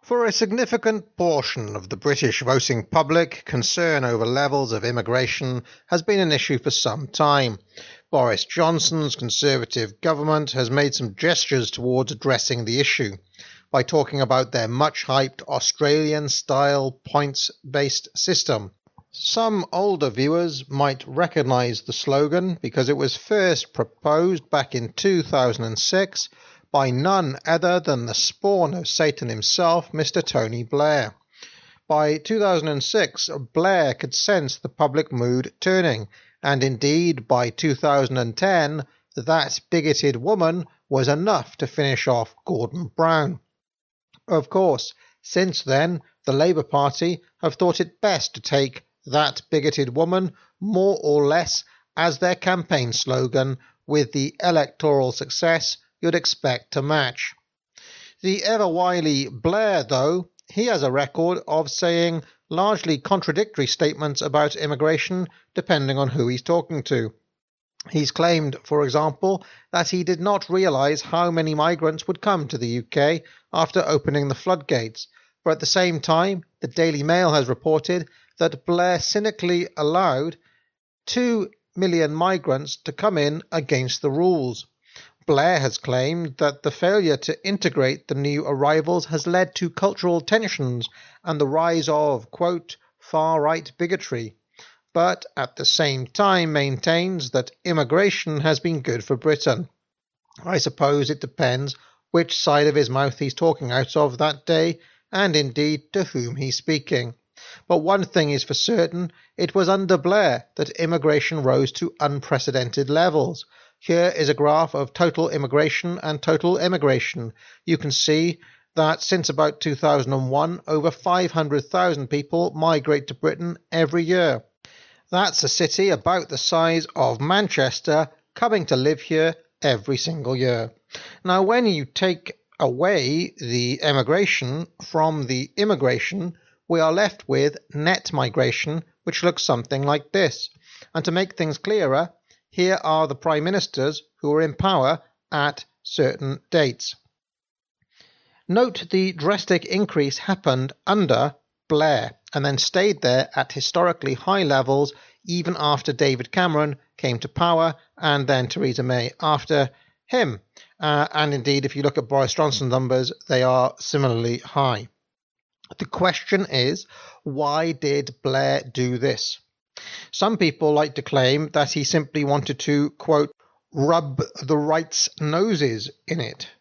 For a significant portion of the British voting public, concern over levels of immigration has been an issue for some time. Boris Johnson's Conservative government has made some gestures towards addressing the issue by talking about their much-hyped Australian-style points-based system. Some older viewers might recognise the slogan because it was first proposed back in 2006 by none other than the spawn of Satan himself, Mr. Tony Blair. By 2006, Blair could sense the public mood turning, and indeed by 2010, that bigoted woman was enough to finish off Gordon Brown. Of course, since then, the Labour Party have thought it best to take that bigoted woman more or less as their campaign slogan, with the electoral success you'd expect to match. The ever-wily Blair, though, he has a record of saying largely contradictory statements about immigration depending on who he's talking to. He's claimed, for example, that he did not realise how many migrants would come to the UK after opening the floodgates, but at the same time, the Daily Mail has reported that Blair cynically allowed 2 million migrants to come in against the rules. Blair has claimed that the failure to integrate the new arrivals has led to cultural tensions and the rise of, quote, far-right bigotry, but at the same time maintains that immigration has been good for Britain. I suppose it depends which side of his mouth he's talking out of that day, and indeed to whom he's speaking. But one thing is for certain, it was under Blair that immigration rose to unprecedented levels. Here is a graph of total immigration and total emigration. You can see that since about 2001, over 500,000 people migrate to Britain every year. That's a city about the size of Manchester coming to live here every single year. Now, when you take away the emigration from the immigration, we are left with net migration, which looks something like this. And to make things clearer, here are the prime ministers who were in power at certain dates. Note the drastic increase happened under Blair and then stayed there at historically high levels even after David Cameron came to power and then Theresa May after him. And indeed, if you look at Boris Johnson's numbers, they are similarly high. The question is, why did Blair do this? Some people like to claim that he simply wanted to, quote, rub the right's noses in it.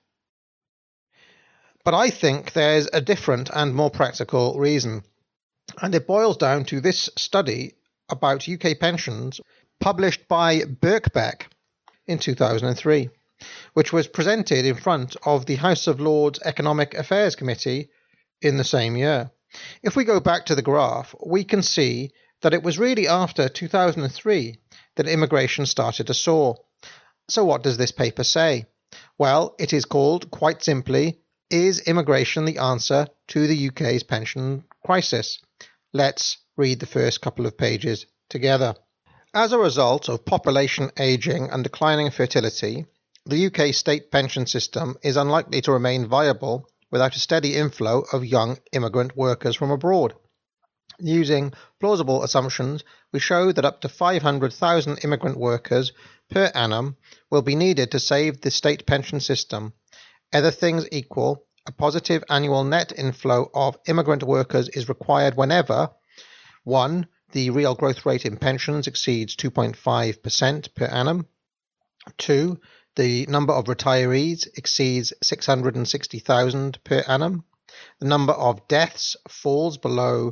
But I think there's a different and more practical reason, and it boils down to this study about UK pensions published by Birkbeck in 2003, which was presented in front of the House of Lords Economic Affairs Committee in the same year. If we go back to the graph, we can see that it was really after 2003 that immigration started to soar. So what does this paper say? Well, it is called, quite simply, Is Immigration the Answer to the UK's Pension Crisis? Let's read the first couple of pages together. As a result of population ageing and declining fertility, the UK state pension system is unlikely to remain viable without a steady inflow of young immigrant workers from abroad. Using plausible assumptions, we show that up to 500,000 immigrant workers per annum will be needed to save the state pension system. Other things equal, a positive annual net inflow of immigrant workers is required whenever 1. The real growth rate in pensions exceeds 2.5% per annum. 2. The number of retirees exceeds 660,000 per annum. The number of deaths falls below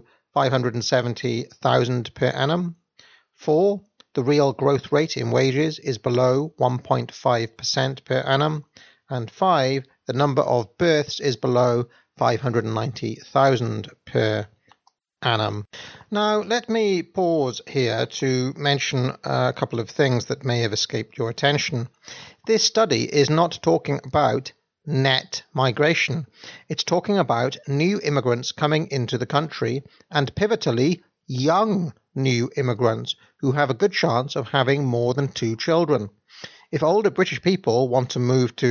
570,000 per annum. 4. The real growth rate in wages is below 1.5% per annum. And 5. The number of births is below 590,000 per annum. Now, let me pause here to mention a couple of things that may have escaped your attention. This study is not talking about net migration. It's talking about new immigrants coming into the country, and pivotally, young new immigrants who have a good chance of having more than 2 children. If older British people want to move to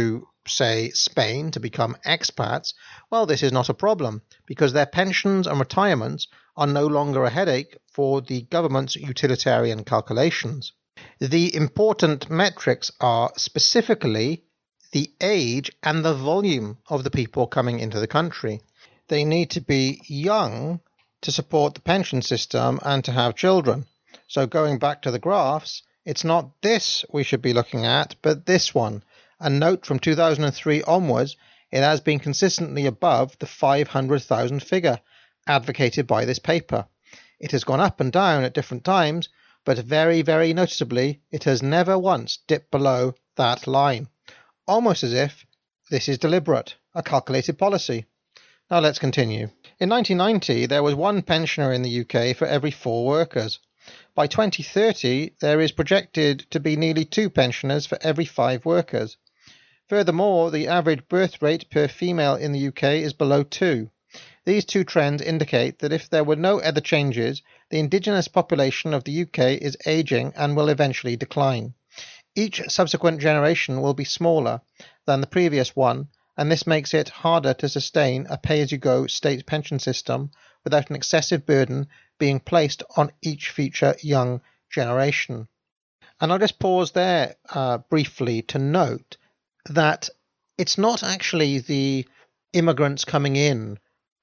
say, Spain to become expats, well, this is not a problem because their pensions and retirements are no longer a headache for the government's utilitarian calculations. The important metrics are specifically the age and the volume of the people coming into the country. They need to be young to support the pension system and to have children. So going back to the graphs, it's not this we should be looking at, but this one. And note from 2003 onwards, it has been consistently above the 500,000 figure advocated by this paper. It has gone up and down at different times, but very, very noticeably, it has never once dipped below that line. Almost as if this is deliberate, a calculated policy. Now let's continue. In 1990, there was one pensioner in the UK for every 4 workers. By 2030, there is projected to be nearly 2 pensioners for every 5 workers. Furthermore, the average birth rate per female in the UK is below 2. These 2 trends indicate that if there were no other changes, the indigenous population of the UK is ageing and will eventually decline. Each subsequent generation will be smaller than the previous one, and this makes it harder to sustain a pay-as-you-go state pension system without an excessive burden being placed on each future young generation. And I'll just pause there briefly to note that it's not actually the immigrants coming in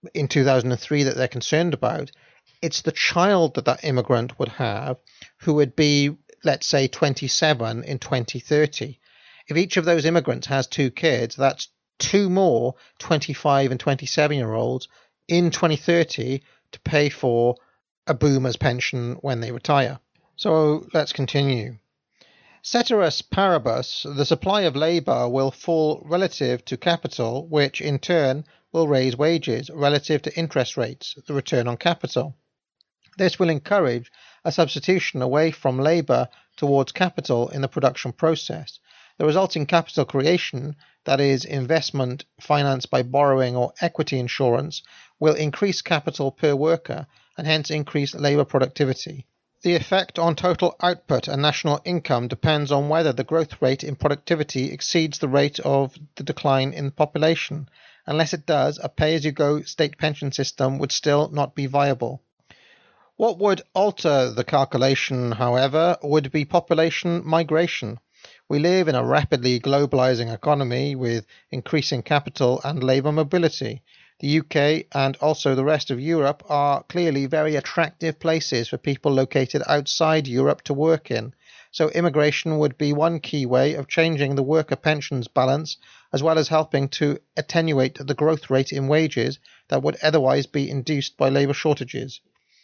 2003 that they're concerned about. It's the child that that immigrant would have who would be, let's say, 27 in 2030. If each of those immigrants has 2 kids, that's 2 more 25 and 27-year-olds in 2030 to pay for a boomer's pension when they retire. So let's continue. Ceteris paribus, the supply of labour will fall relative to capital, which in turn will raise wages relative to interest rates, the return on capital. This will encourage a substitution away from labour towards capital in the production process. The resulting capital creation, that is, investment financed by borrowing or equity insurance, will increase capital per worker and hence increase labour productivity. The effect on total output and national income depends on whether the growth rate in productivity exceeds the rate of the decline in population. Unless it does, a pay-as-you-go state pension system would still not be viable. What would alter the calculation, however, would be population migration. We live in a rapidly globalizing economy with increasing capital and labour mobility. The UK and also the rest of Europe are clearly very attractive places for people located outside Europe to work in. So immigration would be one key way of changing the worker pensions balance, as well as helping to attenuate the growth rate in wages that would otherwise be induced by labour shortages.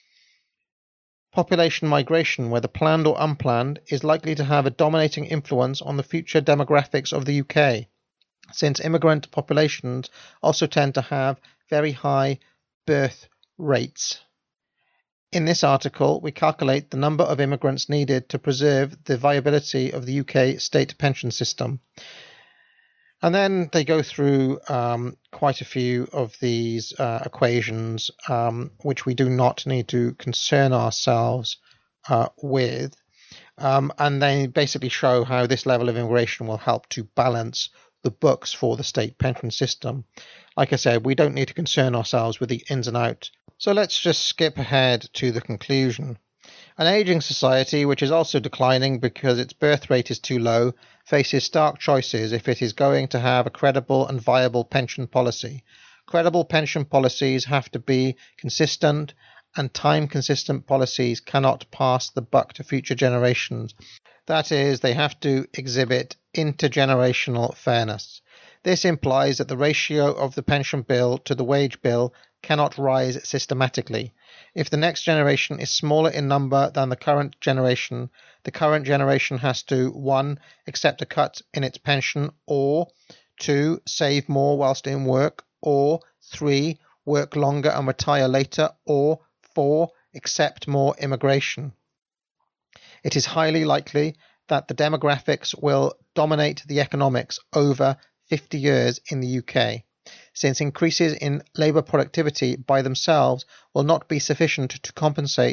Population migration, whether planned or unplanned, is likely to have a dominating influence on the future demographics of the UK, since immigrant populations also tend to have very high birth rates. In this article, we calculate the number of immigrants needed to preserve the viability of the UK state pension system. And then they go through quite a few of these equations, which we do not need to concern ourselves with. And they basically show how this level of immigration will help to balance the books for the state pension system. Like I said, we don't need to concern ourselves with the ins and outs. So let's just skip ahead to the conclusion. An ageing society, which is also declining because its birth rate is too low, faces stark choices if it is going to have a credible and viable pension policy. Credible pension policies have to be consistent, and time-consistent policies cannot pass the buck to future generations. That is, they have to exhibit intergenerational fairness. This implies that the ratio of the pension bill to the wage bill cannot rise systematically. If the next generation is smaller in number than the current generation has to 1. Accept a cut in its pension, or 2. Save more whilst in work, or 3. Work longer and retire later, or 4. Accept more immigration. It is highly likely that the demographics will dominate the economics over 50 years in the UK, since increases in labour productivity by themselves will not be sufficient to compensate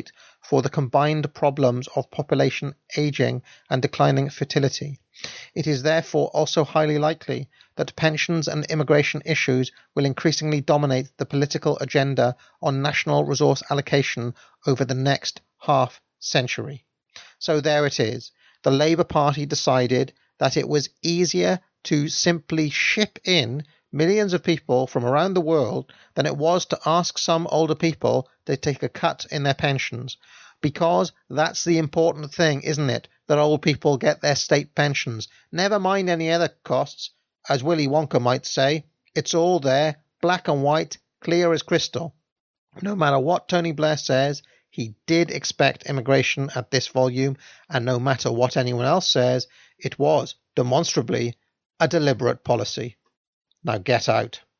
for the combined problems of population ageing and declining fertility. It is therefore also highly likely that pensions and immigration issues will increasingly dominate the political agenda on national resource allocation over the next half-century. So there it is. The Labour Party decided that it was easier to simply ship in millions of people from around the world than it was to ask some older people to take a cut in their pensions. Because that's the important thing, isn't it? That old people get their state pensions. Never mind any other costs. As Willy Wonka might say, it's all there, black and white, clear as crystal. No matter what Tony Blair says, he did expect immigration at this volume, and no matter what anyone else says, it was, demonstrably, a deliberate policy. Now get out.